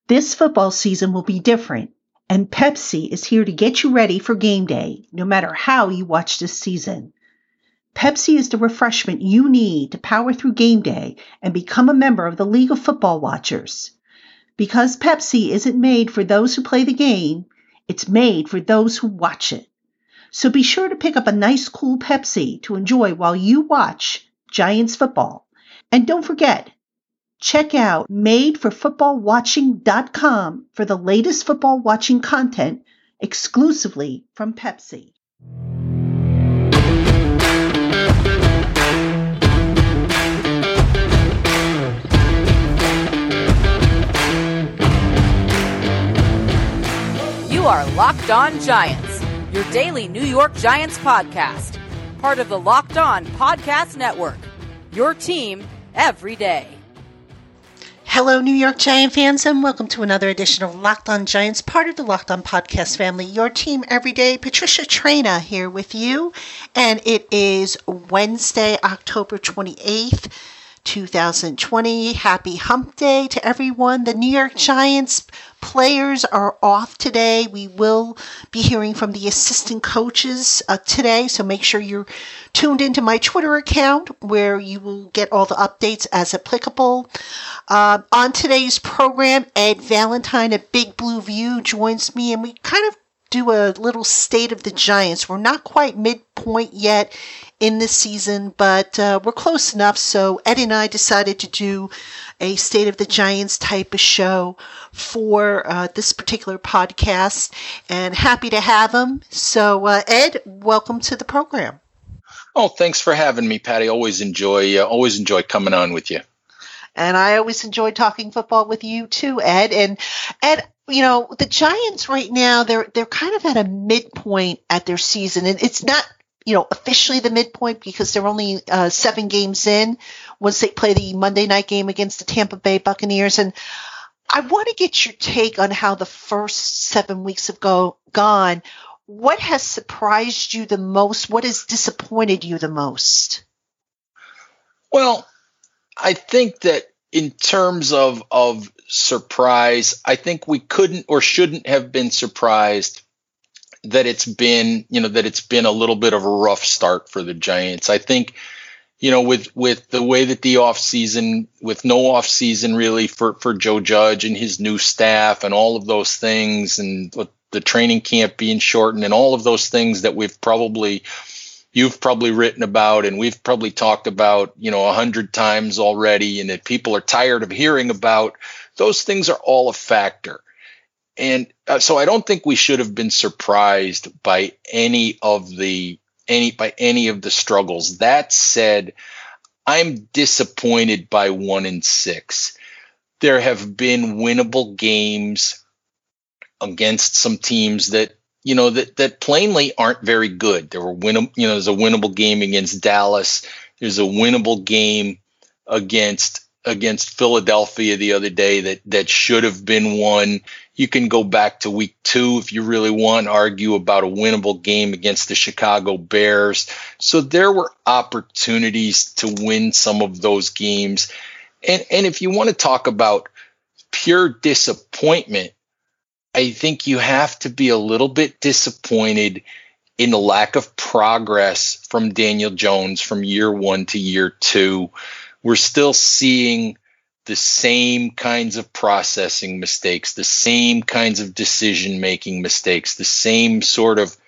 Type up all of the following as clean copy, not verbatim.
This football season will be different, and Pepsi is here to get you ready for game day, no matter how you watch this season. Pepsi is the refreshment you need to power through game day and become a member of the League of Football Watchers. Because Pepsi isn't made for those who play the game, it's made for those who watch it. So be sure to pick up a nice cool Pepsi to enjoy while you watch Giants football. And don't forget, check out madeforfootballwatching.com for the latest football watching content exclusively from Pepsi. You are Locked On Giants, your daily New York Giants podcast, part of the Locked On Podcast Network, your team every day. Hello, New York Giant fans, and welcome to another edition of Locked On Giants, part of the Locked On Podcast family, your team every day. Patricia Traina here with you, and it is Wednesday, October 28th, 2020. Happy Hump Day to everyone. The New York Giants players are off today. We will be hearing from the assistant coaches today, so make sure you're tuned into my Twitter account where you will get all the updates as applicable. On today's program, Ed Valentine at Big Blue View joins me, and we kind of do a little state of the Giants. We're not quite midpoint yet in this season, but we're close enough. So Ed and I decided to do a State of the Giants type of show for this particular podcast, and happy to have him. So Ed, welcome to the program. Oh, thanks for having me, Patty. Always enjoy coming on with you. And I always enjoy talking football with you too, Ed. And Ed, you know, the Giants right now, they're kind of at a midpoint at their season. And it's not, officially the midpoint because they're only 7 games in once they play the Monday night game against the Tampa Bay Buccaneers. And I want to get your take on how the first 7 weeks have gone. What has surprised you the most? What has disappointed you the most? Well, I think that in terms of surprise, I think we couldn't or shouldn't have been surprised that it's been a little bit of a rough start for the Giants. I think, with the way that the offseason, with no offseason really for Joe Judge and his new staff and all of those things, and the training camp being shortened and all of those things that you've probably written about and we've probably talked about, 100 times already, and that people are tired of hearing about, those things are all a factor. And so I don't think we should have been surprised by any of the struggles. That said, I'm disappointed by 1-6. There have been winnable games against some teams that plainly aren't very good. There's a winnable game against Dallas. There's a winnable game against Philadelphia the other day that should have been won. You can go back to week 2 if you really want, argue about a winnable game against the Chicago Bears. So there were opportunities to win some of those games. And if you want to talk about pure disappointment, I think you have to be a little bit disappointed in the lack of progress from Daniel Jones from year 1 to year 2. We're still seeing the same kinds of processing mistakes, the same kinds of decision-making mistakes, the same sort of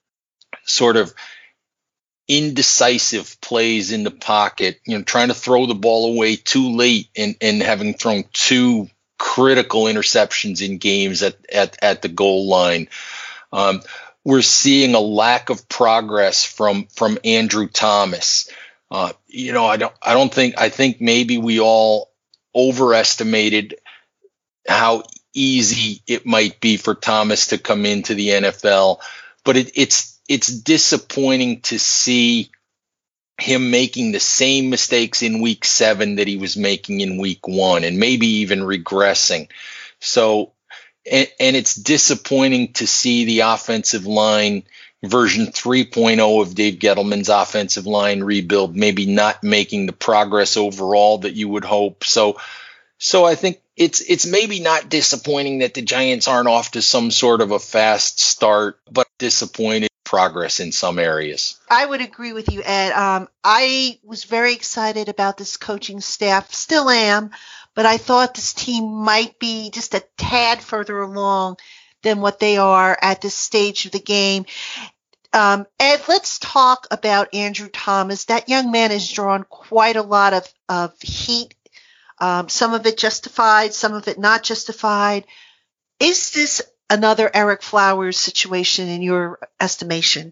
indecisive plays in the pocket, trying to throw the ball away too late and having thrown 2 critical interceptions in games at the goal line. We're seeing a lack of progress from Andrew Thomas. I think maybe we all overestimated how easy it might be for Thomas to come into the NFL, but it's disappointing to see him making the same mistakes in week 7 that he was making in week 1, and maybe even regressing. So, and it's disappointing to see the offensive line version 3.0 of Dave Gettleman's offensive line rebuild maybe not making the progress overall that you would hope. So I think it's maybe not disappointing that the Giants aren't off to some sort of a fast start, but disappointed progress in some areas. I would agree with you, Ed. I was very excited about this coaching staff, still am, but I thought this team might be just a tad further along than what they are at this stage of the game. Ed, let's talk about Andrew Thomas. That young man has drawn quite a lot of heat, some of it justified, some of it not justified. Is this another Ereck Flowers situation in your estimation?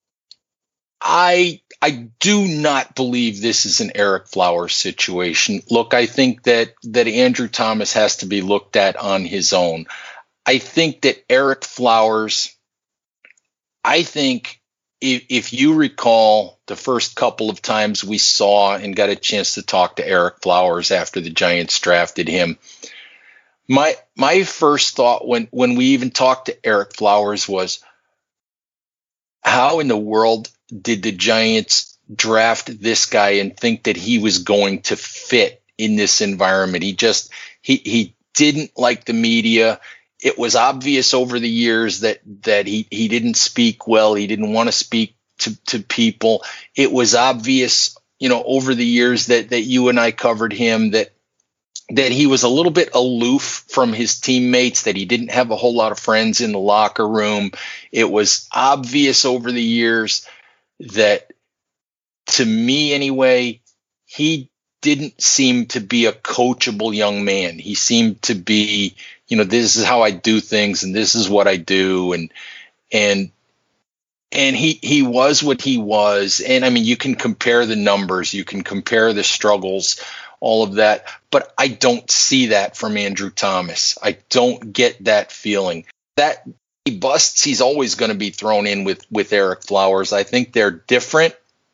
I do not believe this is an Ereck Flowers situation. Look, I think that Andrew Thomas has to be looked at on his own. I think that Ereck Flowers, I think if you recall the first couple of times we saw and got a chance to talk to Ereck Flowers after the Giants drafted him, my first thought when we even talked to Ereck Flowers was, how in the world did the Giants draft this guy and think that he was going to fit in this environment? He didn't like the media. It was obvious over the years that he didn't speak well. He didn't want to speak to people. It was obvious, over the years that you and I covered him, that he was a little bit aloof from his teammates, that he didn't have a whole lot of friends in the locker room. It was obvious over the years that, to me anyway, he didn't seem to be a coachable young man. He seemed to be, this is how I do things and this is what I do. And he was what he was. And I mean, you can compare the numbers, you can compare the struggles, all of that, but I don't see that from Andrew Thomas. I don't get that feeling. That he busts, he's always going to be thrown in with Ereck Flowers. I think they're different,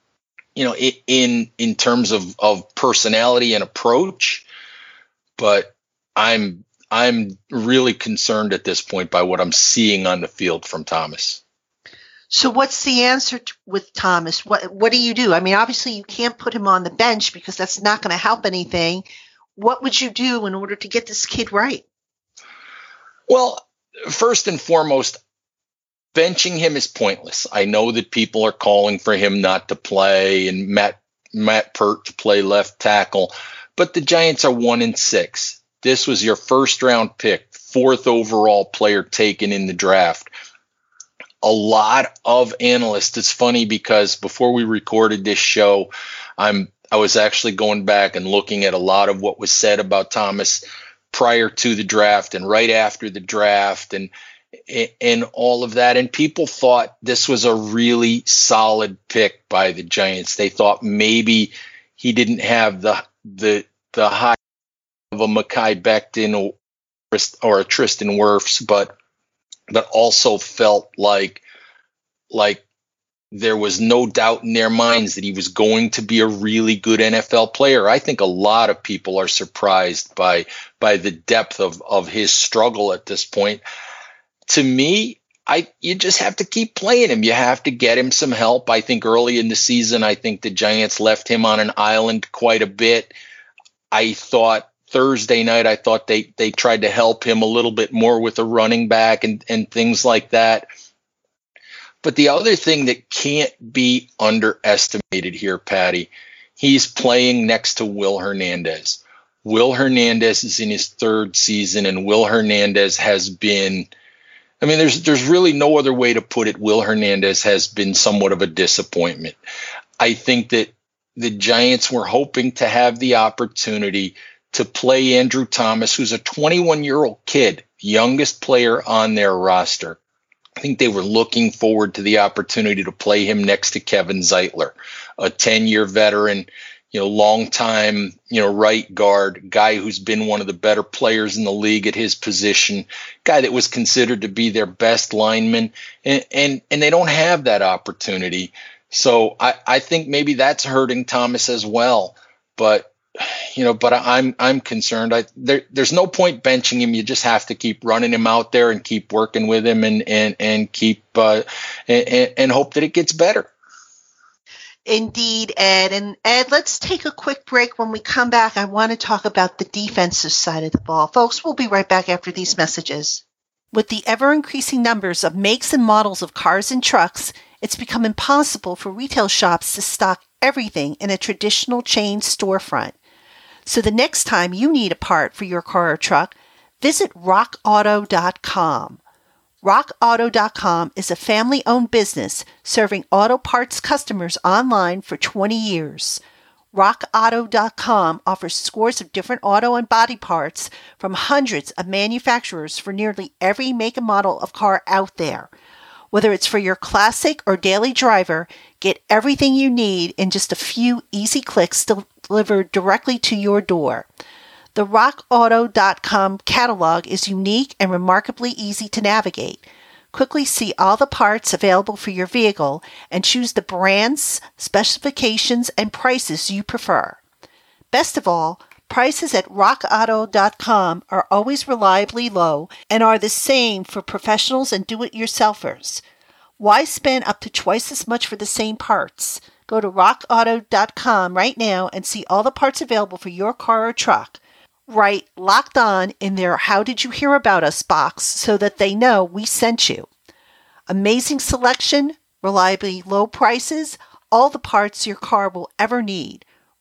in terms of personality and approach, but I'm really concerned at this point by what I'm seeing on the field from Thomas. So what's the answer with Thomas? What do you do? I mean, obviously you can't put him on the bench because that's not going to help anything. What would you do in order to get this kid right? Well, first and foremost, benching him is pointless. I know that people are calling for him not to play and Matt Pert to play left tackle, but the Giants are 1-6. This was your first round pick, 4th overall player taken in the draft. A lot of analysts, it's funny because before we recorded this show, I was actually going back and looking at a lot of what was said about Thomas prior to the draft and right after the draft and all of that. And people thought this was a really solid pick by the Giants. They thought maybe he didn't have the high of a Mekhi Becton or a Tristan Wirfs, but also felt like there was no doubt in their minds that he was going to be a really good NFL player. I think a lot of people are surprised by the depth of his struggle at this point. To me, you just have to keep playing him. You have to get him some help. I think early in the season, I think the Giants left him on an island quite a bit. I thought Thursday night, I thought they tried to help him a little bit more with a running back and things like that. But the other thing that can't be underestimated here, Patty, he's playing next to Will Hernandez. Will Hernandez is in his 3rd season, and Will Hernandez has been, I mean, there's really no other way to put it. Will Hernandez has been somewhat of a disappointment. I think that the Giants were hoping to have the opportunity to play Andrew Thomas, who's a 21-year-old kid, youngest player on their roster. I think they were looking forward to the opportunity to play him next to Kevin Zeitler, a 10-year veteran, long-time, right guard, guy who's been one of the better players in the league at his position, guy that was considered to be their best lineman, and they don't have that opportunity. So I think maybe that's hurting Thomas as well. But I'm concerned. There's no point benching him. You just have to keep running him out there and keep working with him and keep and hope that it gets better. Indeed, Ed. And Ed, let's take a quick break. When we come back, I want to talk about the defensive side of the ball. Folks, we'll be right back after these messages. With the ever-increasing numbers of makes and models of cars and trucks, it's become impossible for retail shops to stock everything in a traditional chain storefront. So the next time you need a part for your car or truck, visit rockauto.com. RockAuto.com is a family-owned business serving auto parts customers online for 20 years. RockAuto.com offers scores of different auto and body parts from hundreds of manufacturers for nearly every make and model of car out there. Whether it's for your classic or daily driver, get everything you need in just a few easy clicks delivered directly to your door. The RockAuto.com catalog is unique and remarkably easy to navigate. Quickly see all the parts available for your vehicle and choose the brands, specifications, and prices you prefer. Best of all, prices at RockAuto.com are always reliably low and are the same for professionals and do-it-yourselfers. Why spend up to twice as much for the same parts? Go to RockAuto.com right now and see all the parts available for your car or truck. Write Locked On in their How Did You Hear About Us box so that they know we sent you. Amazing selection, reliably low prices, all the parts your car will ever need.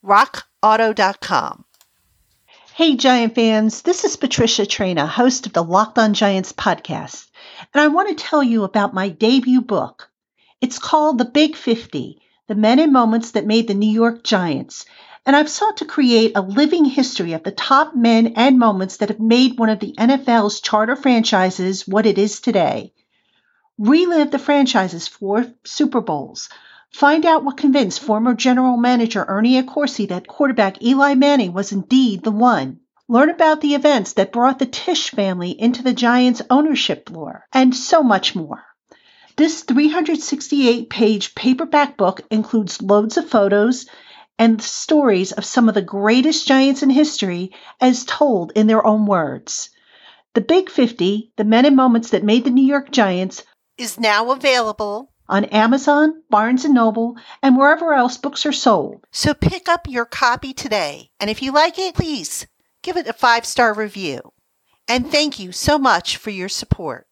RockAuto.com. Hey Giant fans, this is Patricia Traina, host of the Locked On Giants podcast, and I want to tell you about my debut book. It's called The Big 50, The Men and Moments That Made the New York Giants, and I've sought to create a living history of the top men and moments that have made one of the NFL's charter franchises what it is today. Relive the franchise's 4 Super Bowls. Find out what convinced former general manager Ernie Accorsi that quarterback Eli Manning was indeed the one. Learn about the events that brought the Tisch family into the Giants' ownership lore, and so much more. This 368-page paperback book includes loads of photos and stories of some of the greatest Giants in history as told in their own words. The Big 50, The Men and Moments That Made the New York Giants, is now available on Amazon, Barnes & Noble, and wherever else books are sold. So pick up your copy today. And if you like it, please give it a 5-star review. And thank you so much for your support.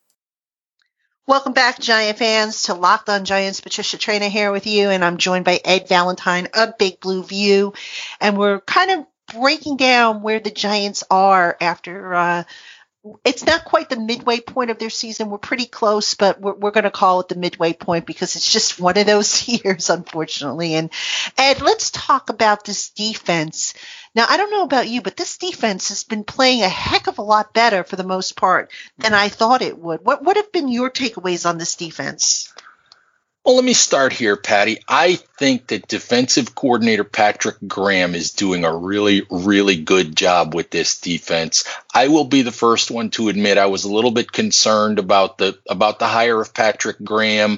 Welcome back, Giant fans, to Locked On Giants. Patricia Traina here with you, and I'm joined by Ed Valentine of Big Blue View. And we're kind of breaking down where the Giants are after it's not quite the midway point of their season. We're pretty close, but we're going to call it the midway point because it's just one of those years, unfortunately. And Ed, let's talk about this defense. Now, I don't know about you, but this defense has been playing a heck of a lot better for the most part than I thought it would. What have been your takeaways on this defense? Well, let me start here, Patty. I think that defensive coordinator Patrick Graham is doing a really, really good job with this defense. I will be the first one to admit I was a little bit concerned about the hire of Patrick Graham.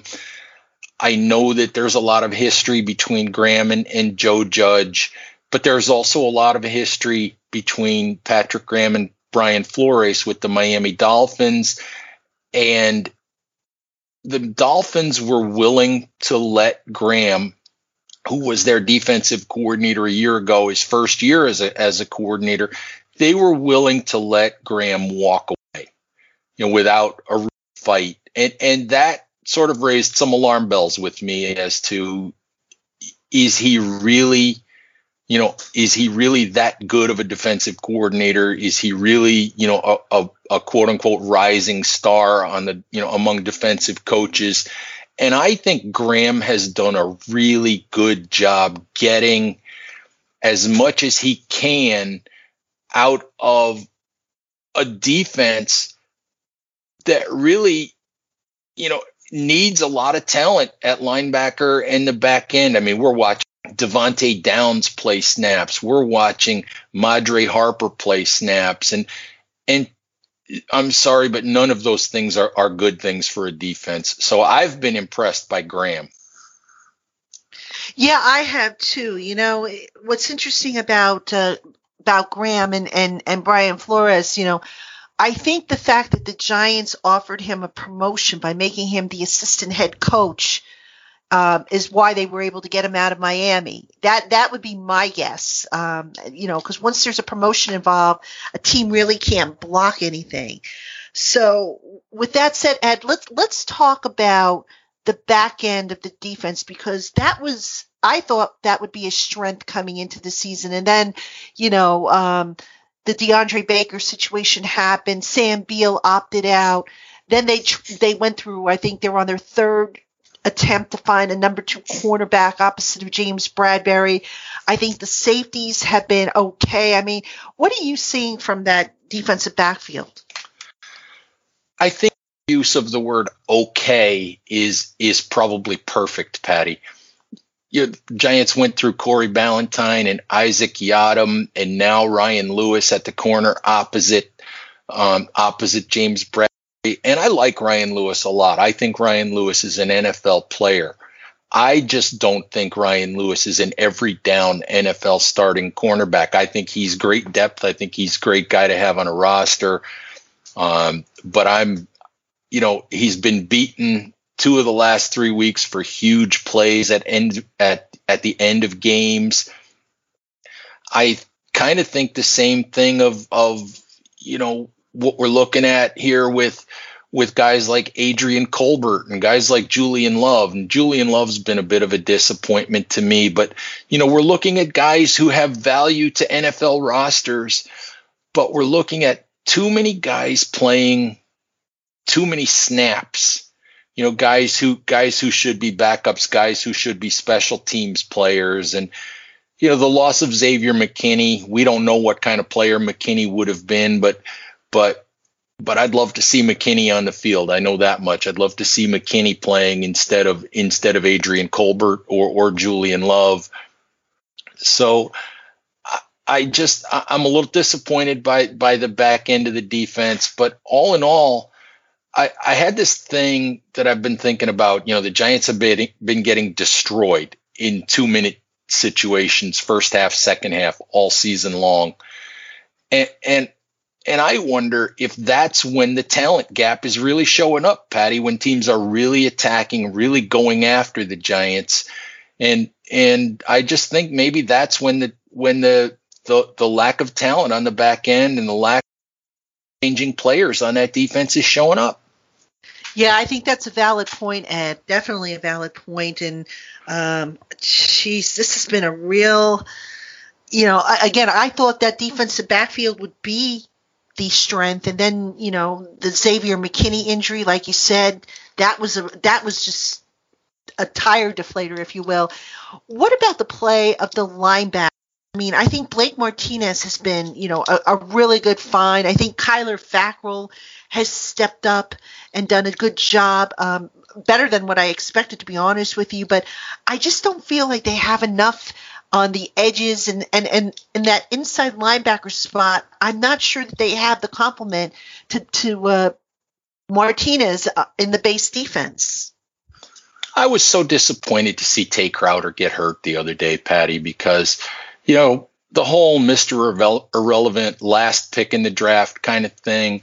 I know that there's a lot of history between Graham and Joe Judge, but there's also a lot of history between Patrick Graham and Brian Flores with the Miami Dolphins. And the Dolphins were willing to let Graham, who was their defensive coordinator a year ago, his first year as a coordinator, they were willing to let Graham walk away, without a fight. And that sort of raised some alarm bells with me as to, is he really that good of a defensive coordinator? Is he really, a quote unquote rising star on the, among defensive coaches? And I think Graham has done a really good job getting as much as he can out of a defense that really, needs a lot of talent at linebacker and the back end. I mean, we're watching Devontae Downs play snaps. We're watching Madre Harper play snaps. And I'm sorry, but none of those things are good things for a defense. So I've been impressed by Graham. Yeah, I have too. What's interesting about Graham and Brian Flores, I think the fact that the Giants offered him a promotion by making him the assistant head coach is why they were able to get him out of Miami. That would be my guess. Because once there's a promotion involved, a team really can't block anything. So with that said, Ed, let's talk about the back end of the defense, because I thought that would be a strength coming into the season. And then, the DeAndre Baker situation happened. Sam Beal opted out. Then they went through, I think they were on their third attempt to find a number 2 cornerback opposite of James Bradbury. I think the safeties have been okay. I mean, what are you seeing from that defensive backfield? I think the use of the word okay is probably perfect, Patty. Giants went through Corey Ballantyne and Isaac Yiadom, and now Ryan Lewis at the corner opposite James Bradbury. And I like Ryan Lewis a lot. I think Ryan Lewis is an NFL player. I just don't think Ryan Lewis is an every down NFL starting cornerback. I think he's great depth. I think he's a great guy to have on a roster. But he's been beaten 2 of the last 3 weeks for huge plays at the end of games. I kind of think the same thing of what we're looking at here with guys like Adrian Colbert and guys like Julian Love. And Julian Love's been a bit of a disappointment to me, but we're looking at guys who have value to NFL rosters, but we're looking at too many guys playing too many snaps. Guys who should be backups, guys who should be special teams players. And the loss of Xavier McKinney, we don't know what kind of player McKinney would have been, but I'd love to see McKinney on the field. I know that much. I'd love to see McKinney playing instead of Adrian Colbert or Julian Love. So I'm a little disappointed by the back end of the defense, but all in all, I had this thing that I've been thinking about. The Giants have been getting destroyed in 2-minute situations, first half, second half, all season long. And I wonder if that's when the talent gap is really showing up, Patty, when teams are really attacking, really going after the Giants. And I just think maybe that's when the lack of talent on the back end and the lack of changing players on that defense is showing up. Yeah, I think that's a valid point, Ed. Definitely a valid point. And, this has been a real, I thought that defensive backfield would be the strength. And then, the Xavier McKinney injury, like you said, that was just a tire deflator, if you will. What about the play of the linebacker? I mean, I think Blake Martinez has been, a really good find. I think Kyler Fackrell has stepped up and done a good job, better than what I expected, to be honest with you. But I just don't feel like they have enough on the edges and that inside linebacker spot. I'm not sure that they have the complement to Martinez in the base defense. I was so disappointed to see Tay Crowder get hurt the other day, Patty, because the whole Mr. Irrelevant last pick in the draft kind of thing.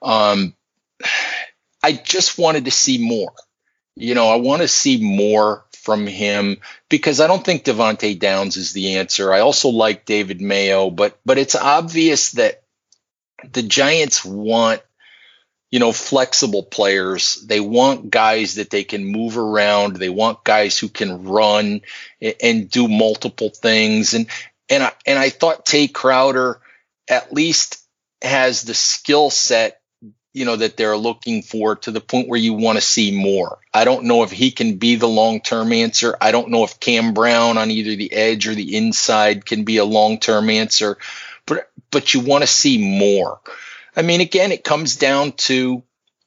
I just wanted to see more. I want to see more from him because I don't think Devontae Downs is the answer. I also like David Mayo, but it's obvious that the Giants want, flexible players. They want guys that they can move around. They want guys who can run and do multiple things. And I thought Tay Crowder at least has the skill set, that they're looking for, to the point where you want to see more. I don't know if he can be the long-term answer. I don't know if Cam Brown on either the edge or the inside can be a long-term answer, but you want to see more. I mean, again, it comes down to,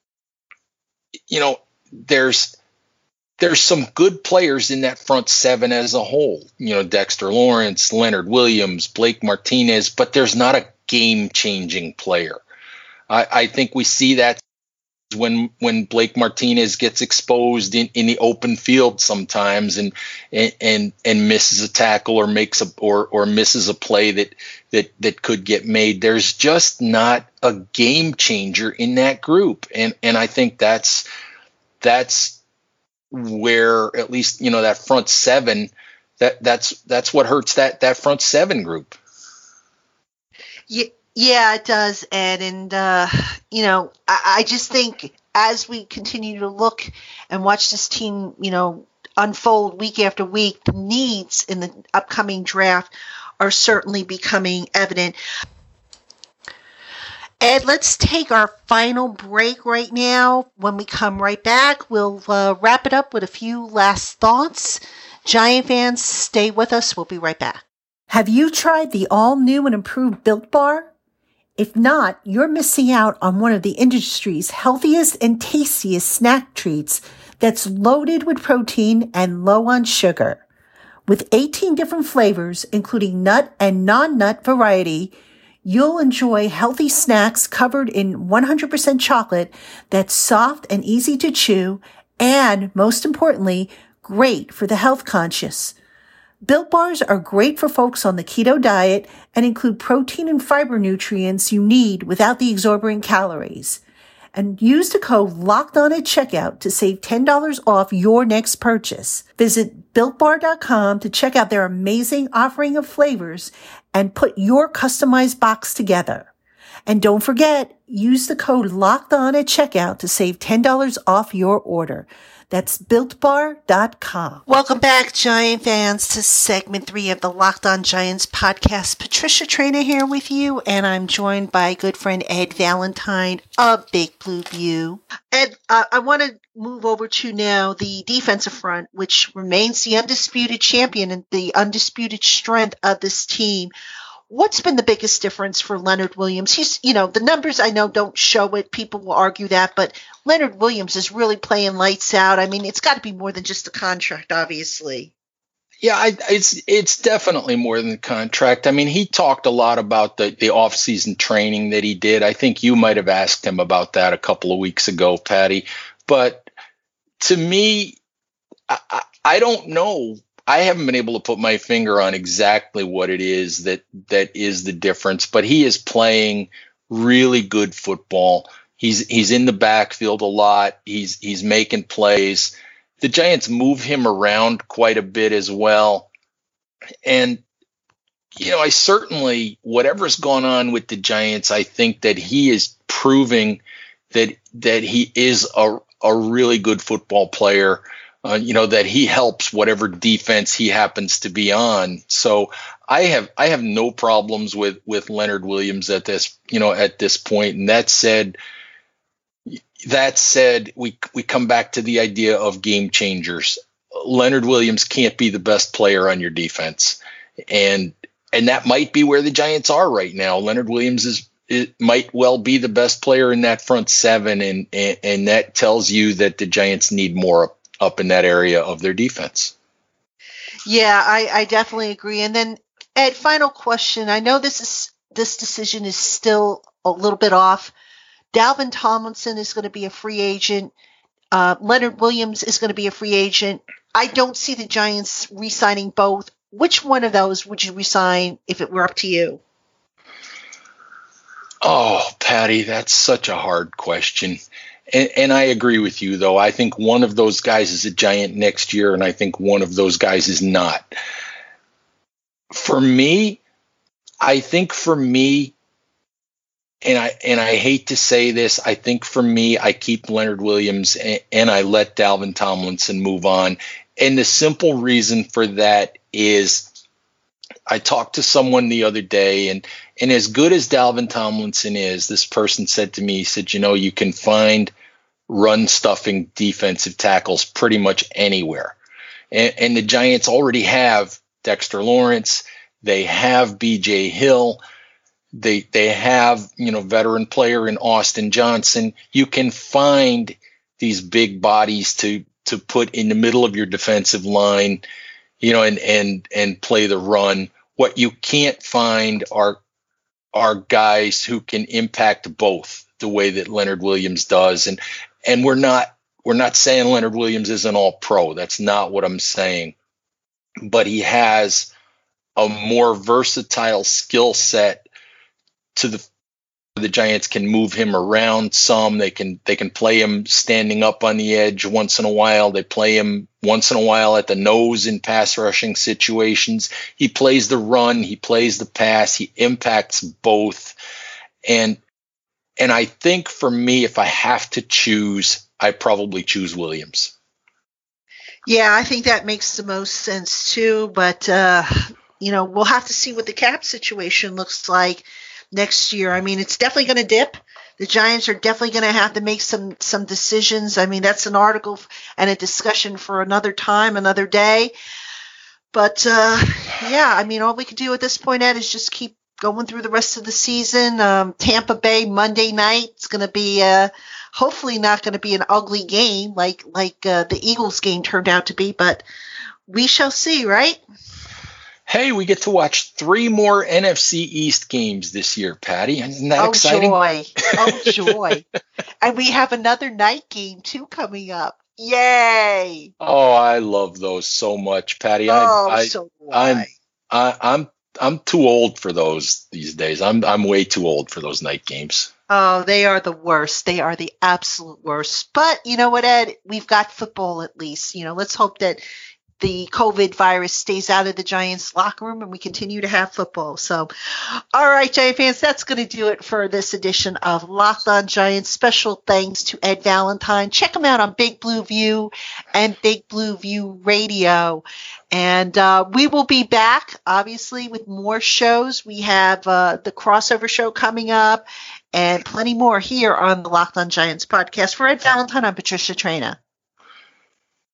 there's some good players in that front seven as a whole, Dexter Lawrence, Leonard Williams, Blake Martinez, but there's not a game-changing player. I think we see that when Blake Martinez gets exposed in the open field sometimes and misses a tackle or misses a play that could get made. There's just not a game changer in that group, and I think that's where at least, that front seven, that's what hurts that front seven group. Yeah, it does, Ed. And, I just think as we continue to look and watch this team, unfold week after week, the needs in the upcoming draft are certainly becoming evident. Ed, let's take our final break right now. When we come right back, we'll wrap it up with a few last thoughts. Giant fans, stay with us. We'll be right back. Have you tried the all-new and improved Built Bar? If not, you're missing out on one of the industry's healthiest and tastiest snack treats that's loaded with protein and low on sugar. With 18 different flavors, including nut and non-nut variety, you'll enjoy healthy snacks covered in 100% chocolate that's soft and easy to chew, and most importantly, great for the health conscious. Built Bars are great for folks on the keto diet and include protein and fiber nutrients you need without the exorbitant calories. And use the code LOCKEDON at checkout to save $10 off your next purchase. Visit BuiltBar.com to check out their amazing offering of flavors and put your customized box together. And don't forget, use the code LOCKEDON at checkout to save $10 off your order. That's BuiltBar.com. Welcome back, Giant fans, to segment 3 of the Locked On Giants podcast. Patricia Traina here with you, and I'm joined by good friend Ed Valentine of Big Blue View. Ed, I want to move over to now the defensive front, which remains the undisputed champion and the undisputed strength of this team. What's been the biggest difference for Leonard Williams? He's, the numbers I know don't show it. People will argue that, but Leonard Williams is really playing lights out. I mean, it's got to be more than just a contract, obviously. Yeah, it's definitely more than the contract. I mean, he talked a lot about the off-season training that he did. I think you might have asked him about that a couple of weeks ago, Patty. But to me, I don't know. I haven't been able to put my finger on exactly what it is that is the difference, but he is playing really good football. He's in the backfield a lot. He's making plays. The Giants move him around quite a bit as well. And, I certainly, whatever's gone on with the Giants, I think that he is proving that he is a really good football player. That he helps whatever defense he happens to be on. So I have no problems with Leonard Williams at this point. And that said, we come back to the idea of game changers. Leonard Williams can't be the best player on your defense. And that might be where the Giants are right now. Leonard Williams might well be the best player in that front seven. And that tells you that the Giants need more up in that area of their defense. Yeah, I definitely agree. And then, Ed, final question. I know this decision is still a little bit off. Dalvin Tomlinson is going to be a free agent. Leonard Williams is going to be a free agent. I don't see the Giants re-signing both. Which one of those would you re-sign if it were up to you? Oh, Patty, that's such a hard question. And I agree with you, though. I think one of those guys is a Giant next year, and I think one of those guys is not. For me, I hate to say this, I think for me, I keep Leonard Williams and I let Dalvin Tomlinson move on. And the simple reason for that is I talked to someone the other day, and as good as Dalvin Tomlinson is, this person said to me, he said, you can find run-stuffing defensive tackles pretty much anywhere. And the Giants already have Dexter Lawrence. They have B.J. Hill. They have, veteran player in Austin Johnson. You can find these big bodies to put in the middle of your defensive line, and play the run. What you can't find are guys who can impact both the way that Leonard Williams does. And we're not saying Leonard Williams isn't all pro. That's not what I'm saying. But he has a more versatile skill set to The Giants can move him around some. They can play him standing up on the edge once in a while. They play him once in a while at the nose in pass rushing situations. He plays the run. He plays the pass. He impacts both. And I think for me, if I have to choose, I probably choose Williams. Yeah, I think that makes the most sense too. But, we'll have to see what the cap situation looks like next year. I mean, it's definitely going to dip. The Giants are definitely going to have to make some decisions. I mean, that's an article and a discussion for another time, another day. But, all we can do at this point, Ed, is just keep going through the rest of the season. Tampa Bay Monday night. It's going to be hopefully not going to be an ugly game like the Eagles game turned out to be, but we shall see, right? Hey, we get to watch 3 more NFC East games this year, Patty. Isn't that exciting? Joy. And we have another night game, too, coming up. Yay! Oh, I love those so much, Patty. I'm too old for those these days. I'm way too old for those night games. Oh, they are the worst. They are the absolute worst. But you know what, Ed? We've got football at least. Let's hope that the COVID virus stays out of the Giants locker room and we continue to have football. So, all right, Giant fans, that's going to do it for this edition of Locked On Giants. Special thanks to Ed Valentine. Check him out on Big Blue View and Big Blue View Radio. And we will be back, obviously, with more shows. We have the crossover show coming up and plenty more here on the Locked On Giants podcast. For Ed Valentine, I'm Patricia Traina.